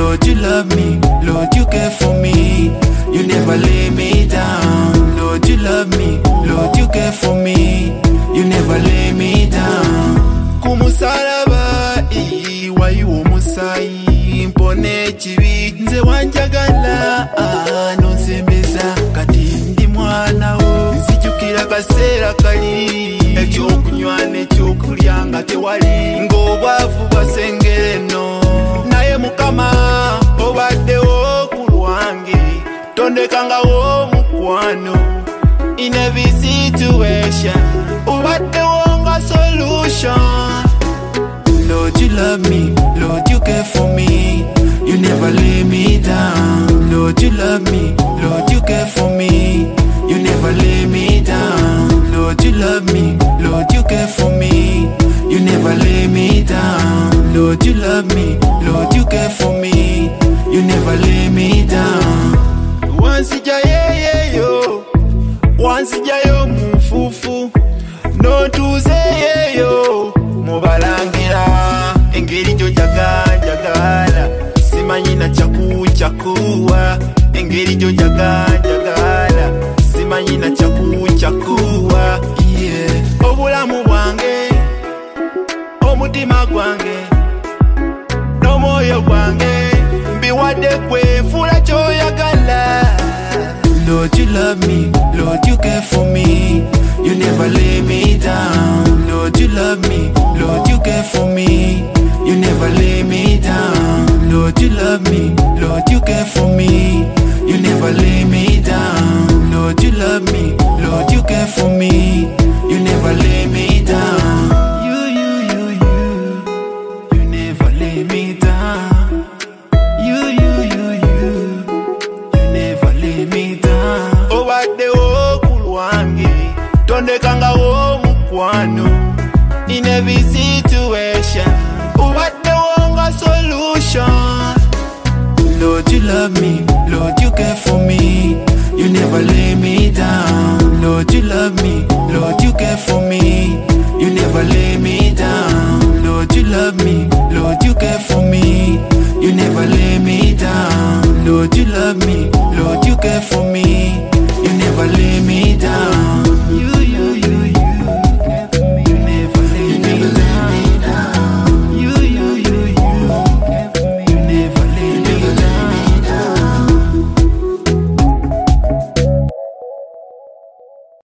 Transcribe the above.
Lord, you love me. Lord, you care for me. You never lay me down. Lord, you love me. Lord, you care for me. You never lay me down. Kumusalaba wayiwo musayi mpone chibi nze wanjagala nonsembeza kati ndi mwana wo nzijukira kaseera kali ekyokunywa n'ekyokulya nga tewali ng'obwavu bwasengereno naye Mukama obaddewo ku lwange tondekangawo mukwano in every situation obaddewo nga solution. Lord, you love me. Lord, you care for me. You never lay me down. Lord, you love me. Lord, you care for me. You never lay me down. Lord, you love me. Lord, you care for me. You never lay me down. Lord, you love me. Lord, you care for me. You never lay me down. Once yo, once yo mufufu, no tuze yo mubalangira engeri jo jagala simanyi na chakuwa engeri jo jagala simanyi na chakuwa yeah. Obulamu bwange omutima gwange n'omwoyo gwange mbiwadde kwefula kyoyagala. Lord, you love me. Lord, you care for me. You never lay me down. Lord, you love me. Lord, you care for me. You never lay me down. Lord, you love me. Lord, you care for me. You never lay me down. Lord, you love me. Lord, you care for me.